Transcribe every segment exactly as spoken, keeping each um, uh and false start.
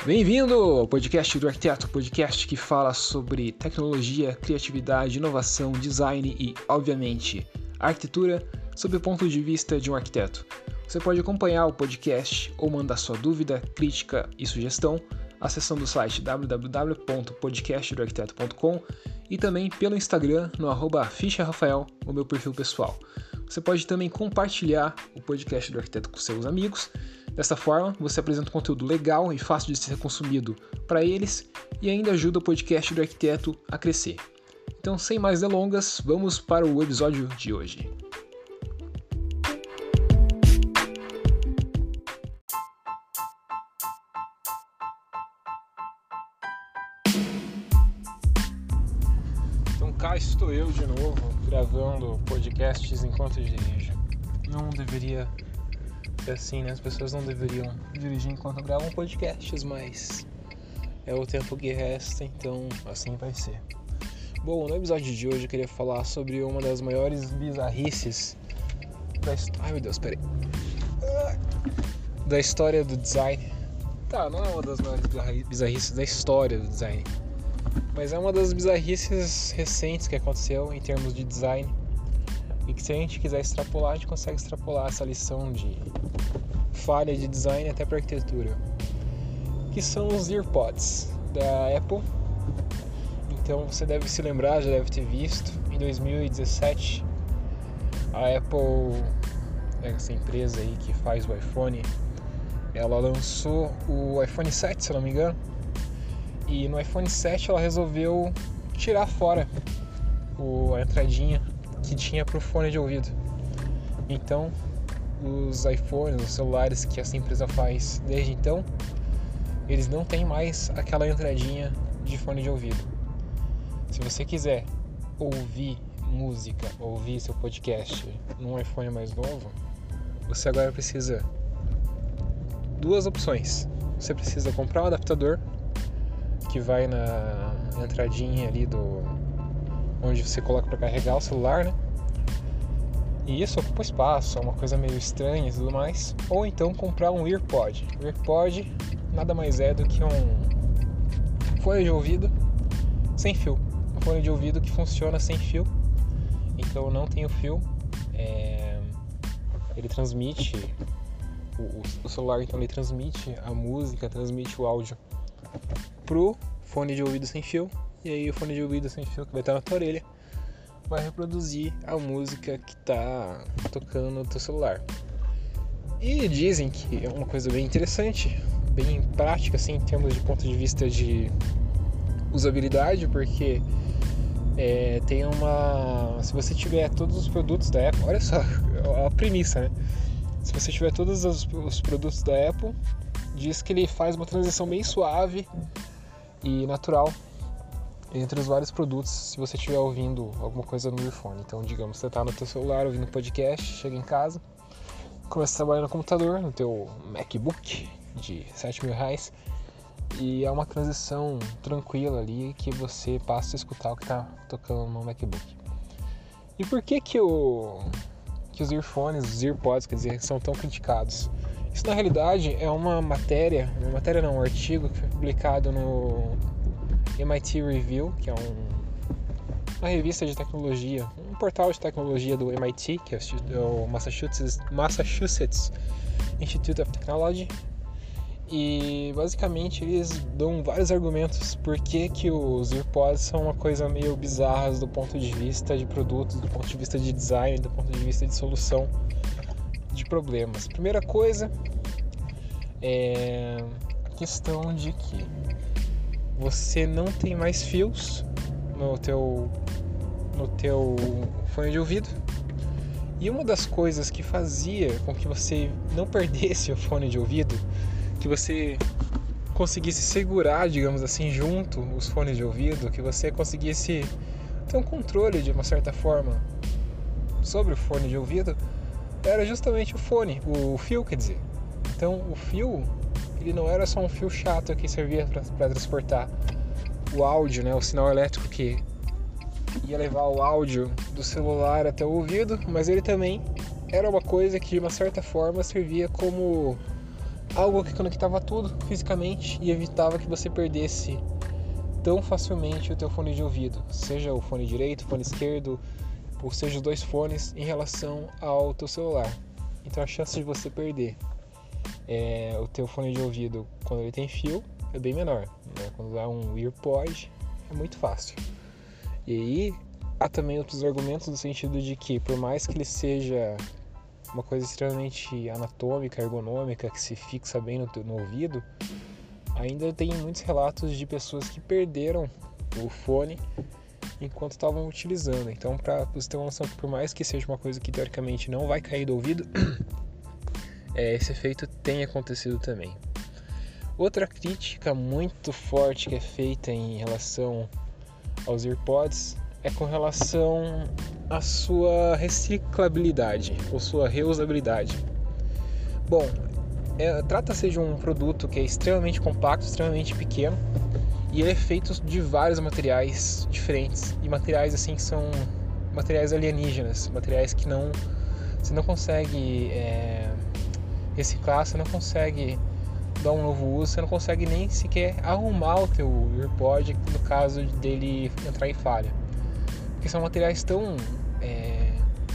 Bem-vindo ao podcast do Arquiteto, podcast que fala sobre tecnologia, criatividade, inovação, design e, obviamente, arquitetura sob o ponto de vista de um arquiteto. Você pode acompanhar o podcast ou mandar sua dúvida, crítica e sugestão acessando o site w w w ponto podcast do arquiteto ponto com e também pelo Instagram no arroba ficharafael, o meu perfil pessoal. Você pode também compartilhar o podcast do Arquiteto com seus amigos. Dessa forma, você apresenta um conteúdo legal e fácil de ser consumido para eles e ainda ajuda o podcast do Arquiteto a crescer. Então, sem mais delongas, vamos para o episódio de hoje. Então, cá estou eu de novo, gravando podcasts enquanto dirijo. Não deveria... É assim, né? As pessoas não deveriam dirigir enquanto gravam podcasts, mas é o tempo que resta, então assim vai ser. Bom, no episódio de hoje eu queria falar sobre uma das maiores bizarrices da história. Ai meu Deus, peraí. Da história do design. Tá, não é uma das maiores bizarrices da história do design, mas é uma das bizarrices recentes que aconteceu em termos de design. E que se a gente quiser extrapolar, a gente consegue extrapolar essa lição de falha de design até para arquitetura, que são os AirPods da Apple. Então você deve se lembrar, já deve ter visto, em dois mil e dezessete a Apple, essa empresa aí que faz o iPhone, ela lançou o iPhone sete, se eu não me engano, e no iPhone sete ela resolveu tirar fora o, a entradinha que tinha para o fone de ouvido. Então os iPhones, os celulares que essa empresa faz desde então, eles não têm mais aquela entradinha de fone de ouvido. Se você quiser ouvir música, ouvir seu podcast num iPhone mais novo, você agora precisa duas opções. Você precisa comprar um adaptador que vai na entradinha ali do onde você coloca para carregar o celular, né? E isso ocupa espaço, é uma coisa meio estranha e tudo mais. Ou então comprar um AirPod. O AirPod nada mais é do que um fone de ouvido sem fio. Um fone de ouvido que funciona sem fio. Então não tem o fio. É... Ele transmite o, o celular, então ele transmite a música, transmite o áudio pro fone de ouvido sem fio. E aí o fone de ouvido sem fio que vai estar na tua orelha vai reproduzir a música que está tocando no teu celular. E dizem que é uma coisa bem interessante, bem prática assim, em termos de ponto de vista de usabilidade, porque é, tem uma... Se você tiver todos os produtos da Apple, olha só a premissa, né? Se você tiver todos os, os produtos da Apple, diz que ele faz uma transição bem suave e natural entre os vários produtos, se você estiver ouvindo alguma coisa no earphone. Então, digamos, você está no teu celular ouvindo podcast, chega em casa, começa a trabalhar no computador, no teu MacBook de sete mil reais, e é uma transição tranquila ali que você passa a escutar o que está tocando no MacBook. E por que que, o, que os earphones, os AirPods, quer dizer, são tão criticados? Isso na realidade é uma matéria, uma matéria não, um artigo que foi publicado no M I T Review, que é um, uma revista de tecnologia, um portal de tecnologia do M I T, que é o Massachusetts, Massachusetts Institute of Technology, e basicamente eles dão vários argumentos por que que os AirPods são uma coisa meio bizarra do ponto de vista de produtos, do ponto de vista de design, do ponto de vista de solução de problemas. Primeira coisa é a questão de que você não tem mais fios no teu, no teu fone de ouvido. E uma das coisas que fazia com que você não perdesse o fone de ouvido, que você conseguisse segurar, digamos assim, junto os fones de ouvido, que você conseguisse ter um controle de uma certa forma sobre o fone de ouvido, era justamente o fone, o fio, quer dizer. Então o fio, ele não era só um fio chato que servia para transportar o áudio, né, o sinal elétrico que ia levar o áudio do celular até o ouvido, mas ele também era uma coisa que de uma certa forma servia como algo que conectava tudo fisicamente e evitava que você perdesse tão facilmente o teu fone de ouvido, seja o fone direito, o fone esquerdo, ou seja os dois fones em relação ao teu celular. Então a chance de você perder é, o teu fone de ouvido quando ele tem fio é bem menor, né? Quando é um AirPod é muito fácil. E aí há também outros argumentos no sentido de que por mais que ele seja uma coisa extremamente anatômica, ergonômica, que se fixa bem no, teu, no ouvido, ainda tem muitos relatos de pessoas que perderam o fone enquanto estavam utilizando. Então, para você ter uma noção que por mais que seja uma coisa que teoricamente não vai cair do ouvido, é, esse efeito tem acontecido também. Outra crítica muito forte que é feita em relação aos AirPods é com relação à sua reciclabilidade ou sua reusabilidade. Bom, é, trata-se de um produto que é extremamente compacto, extremamente pequeno, e ele é feito de vários materiais diferentes, e materiais assim que são materiais alienígenas, materiais que não você não consegue é, reciclar, você não consegue dar um novo uso, você não consegue nem sequer arrumar o teu AirPod no caso dele entrar em falha, porque são materiais tão é,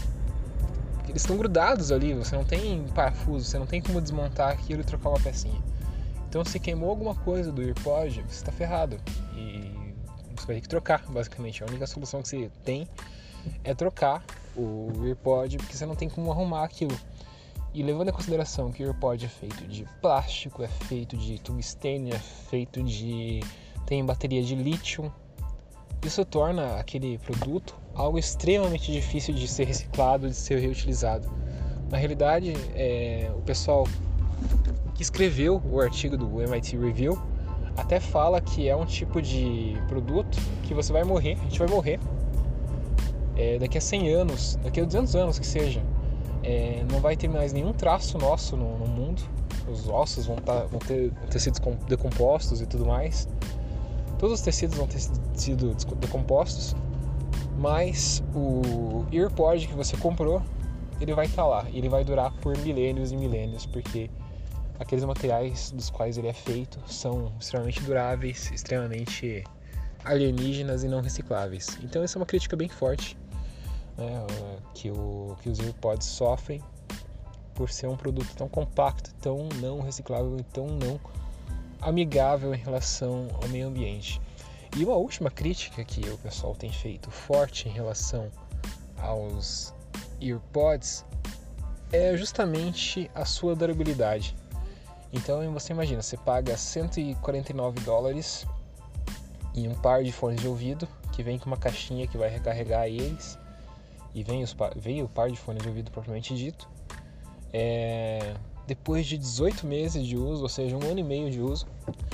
eles estão grudados ali, você não tem parafuso, você não tem como desmontar aquilo e trocar uma pecinha. Então se queimou alguma coisa do AirPod, você está ferrado e você vai ter que trocar, basicamente. A única solução que você tem é trocar o AirPod, porque você não tem como arrumar aquilo. E levando em consideração que o AirPod é feito de plástico, é feito de tungstênio, é feito de... tem bateria de lítio, isso torna aquele produto algo extremamente difícil de ser reciclado, de ser reutilizado. Na realidade, é, o pessoal que escreveu o artigo do M I T Review até fala que é um tipo de produto que você vai morrer, a gente vai morrer é, daqui a cem anos, daqui a duzentos anos que seja. É, não vai ter mais nenhum traço nosso no, no mundo, os ossos vão, tá, vão, ter, vão ter sido decompostos e tudo mais, todos os tecidos vão ter sido decompostos, mas o AirPod que você comprou, ele vai estar lá, e ele vai durar por milênios e milênios, porque aqueles materiais dos quais ele é feito são extremamente duráveis, extremamente alienígenas e não recicláveis. Então essa é uma crítica bem forte, né, que, o, que os AirPods sofrem por ser um produto tão compacto, tão não reciclável e tão não amigável em relação ao meio ambiente. E uma última crítica que o pessoal tem feito forte em relação aos AirPods é justamente a sua durabilidade. Então você imagina, você paga cento e quarenta e nove dólares em um par de fones de ouvido que vem com uma caixinha que vai recarregar eles, e vem, os, vem o par de fones de ouvido propriamente dito. É, depois de dezoito meses de uso, ou seja, um ano e meio de uso,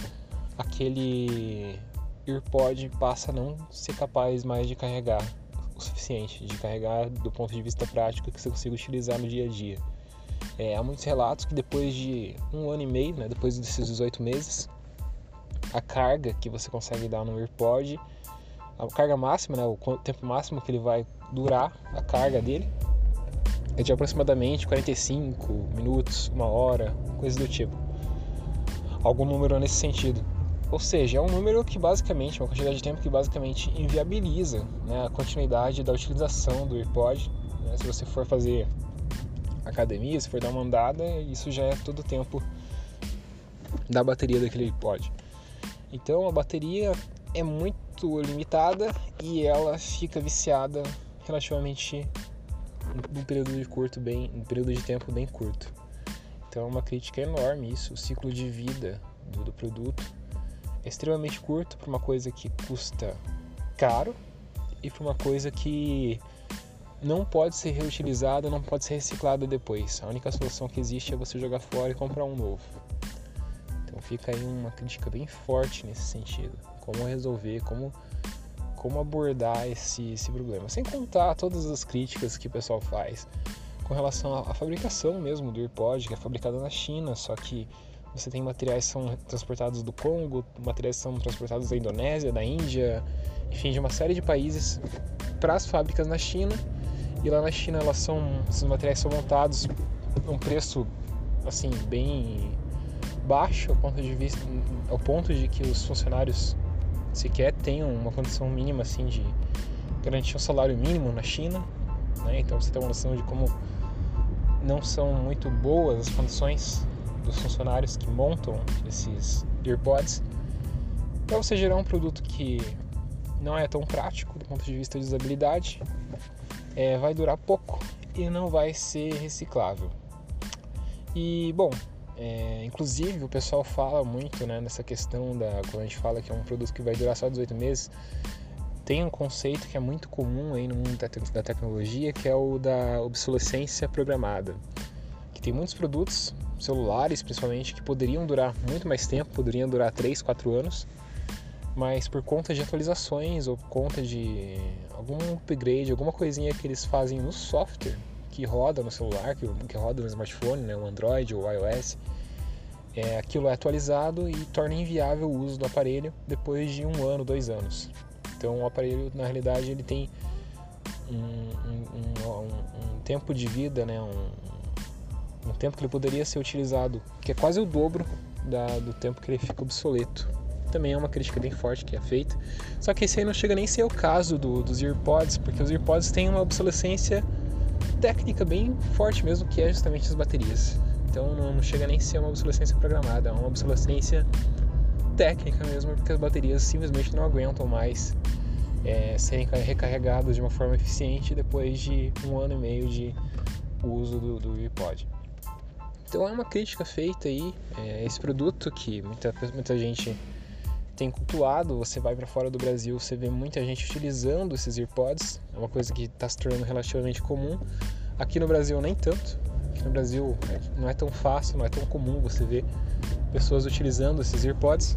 aquele AirPod passa a não ser capaz mais de carregar o suficiente, de carregar do ponto de vista prático que você consiga utilizar no dia a dia. É, há muitos relatos que depois de um ano e meio, né, depois desses dezoito meses, a carga que você consegue dar no AirPod, a carga máxima, né, o tempo máximo que ele vai durar, a carga dele, é de aproximadamente quarenta e cinco minutos, uma hora, coisa do tipo. Algum número nesse sentido. Ou seja, é um número que basicamente, uma quantidade de tempo que basicamente inviabiliza, né, a continuidade da utilização do AirPod. Né, se você for fazer academia, se for dar uma andada, isso já é todo o tempo da bateria daquele AirPod. Então a bateria é muito limitada e ela fica viciada relativamente num período de curto bem, um período de tempo bem curto. Então é uma crítica enorme isso, o ciclo de vida do, do produto é extremamente curto para uma coisa que custa caro e para uma coisa que não pode ser reutilizada, não pode ser reciclada depois. A única solução que existe é você jogar fora e comprar um novo. Então fica aí uma crítica bem forte nesse sentido. Como resolver, como, como abordar esse, esse problema. Sem contar todas as críticas que o pessoal faz com relação à, à fabricação mesmo do AirPod, que é fabricada na China, só que você tem materiais que são transportados do Congo, materiais que são transportados da Indonésia, da Índia, enfim, de uma série de países para as fábricas na China. E lá na China, elas são, esses materiais são montados a um preço assim, bem baixo ao ponto de vista, ao ponto de que os funcionários sequer tenham uma condição mínima assim de garantir um salário mínimo na China, né? Então você tem uma noção de como não são muito boas as condições dos funcionários que montam esses earpods, para você gerar um produto que não é tão prático do ponto de vista de usabilidade, é, vai durar pouco e não vai ser reciclável. E bom, é, inclusive o pessoal fala muito, né, nessa questão da, quando a gente fala que é um produto que vai durar só dezoito meses, tem um conceito que é muito comum aí no mundo da tecnologia, que é o da obsolescência programada, que tem muitos produtos, celulares principalmente, que poderiam durar muito mais tempo, poderiam durar três, quatro anos, mas por conta de atualizações ou por conta de algum upgrade, alguma coisinha que eles fazem no software que roda no celular, que, que roda no smartphone, né, o Android ou o iOS, é, aquilo é atualizado e torna inviável o uso do aparelho depois de um ano, dois anos. Então o aparelho, na realidade, ele tem um, um, um, um tempo de vida, né, um, um tempo que ele poderia ser utilizado, que é quase o dobro da, do tempo que ele fica obsoleto. Também é uma crítica bem forte que é feita. Só que esse aí não chega nem a ser o caso do, dos earpods, porque os earpods têm uma obsolescência técnica bem forte mesmo, que é justamente as baterias. Então não, não chega nem a ser uma obsolescência programada, é uma obsolescência técnica mesmo, porque as baterias simplesmente não aguentam mais é, serem recarregadas de uma forma eficiente depois de um ano e meio de uso do, do earpod. Então é uma crítica feita aí, é, esse produto que muita, muita gente tem cultuado. Você vai para fora do Brasil, você vê muita gente utilizando esses earpods, é uma coisa que está se tornando relativamente comum. Aqui no Brasil nem tanto, aqui no Brasil não é tão fácil, não é tão comum você ver pessoas utilizando esses earpods,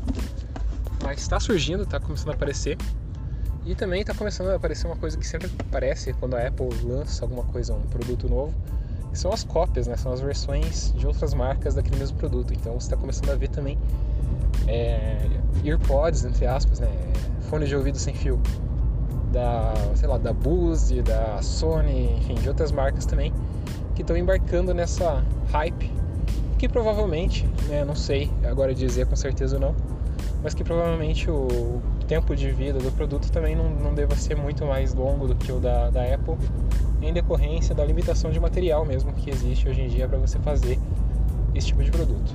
mas está surgindo, está começando a aparecer. E também está começando a aparecer uma coisa que sempre aparece quando a Apple lança alguma coisa, um produto novo, que são as cópias, né? São as versões de outras marcas daquele mesmo produto. Então você está começando a ver também é, earpods, entre aspas, né? Fone de ouvido sem fio da, sei lá, da Bose, da Sony, enfim, de outras marcas também, que estão embarcando nessa hype, que provavelmente, né, não sei agora dizer com certeza ou não, mas que provavelmente o tempo de vida do produto também não, não deva ser muito mais longo do que o da, da Apple, em decorrência da limitação de material mesmo que existe hoje em dia para você fazer esse tipo de produto.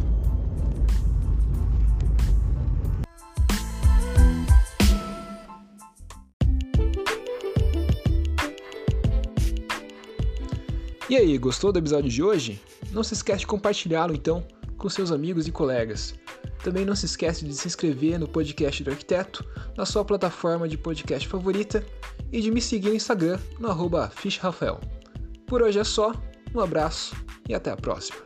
E aí, gostou do episódio de hoje? Não se esquece de compartilhá-lo então com seus amigos e colegas. Também não se esquece de se inscrever no podcast do Arquiteto, na sua plataforma de podcast favorita, e de me seguir no Instagram, no arroba fishrafael. Por hoje é só, um abraço e até a próxima.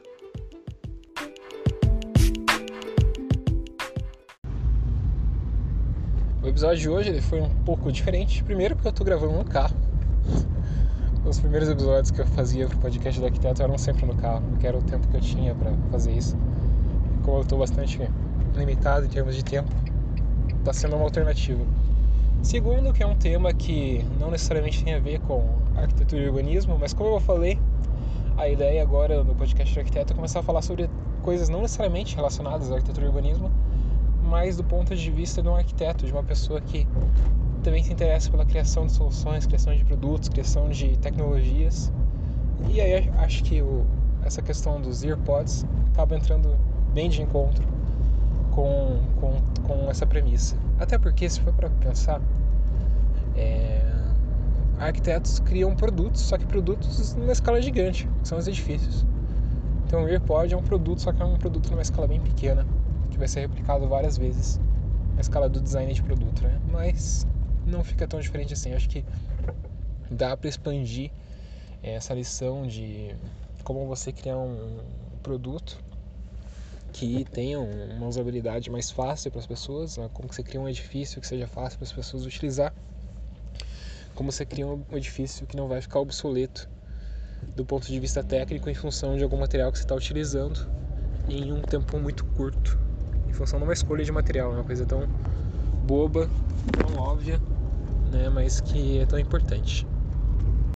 O episódio de hoje ele foi um pouco diferente, primeiro porque eu estou gravando no carro. Os primeiros episódios que eu fazia pro podcast do Arquiteto eram sempre no carro, porque era o tempo que eu tinha para fazer isso. Como eu estou bastante limitado em termos de tempo, está sendo uma alternativa. Segundo, que é um tema que não necessariamente tem a ver com arquitetura e urbanismo, mas como eu falei, a ideia agora no podcast do Arquiteto é começar a falar sobre coisas não necessariamente relacionadas à arquitetura e urbanismo, mas do ponto de vista de um arquiteto, de uma pessoa que também se interessa pela criação de soluções, criação de produtos, criação de tecnologias. E aí acho que o, essa questão dos earpods acaba entrando bem de encontro com, com, com essa premissa. Até porque, se for para pensar, é, arquitetos criam produtos, só que produtos numa escala gigante, que são os edifícios. Então o earpod é um produto, só que é um produto numa escala bem pequena, que vai ser replicado várias vezes na escala do design de produto, né? Mas não fica tão diferente assim. Acho que dá para expandir essa lição de como você criar um produto que tenha uma usabilidade mais fácil para as pessoas, né? Como você cria um edifício que seja fácil para as pessoas utilizar, como você cria um edifício que não vai ficar obsoleto do ponto de vista técnico em função de algum material que você está utilizando em um tempo muito curto, em função de uma escolha de material. É uma coisa tão boba, tão óbvia, né, mas que é tão importante.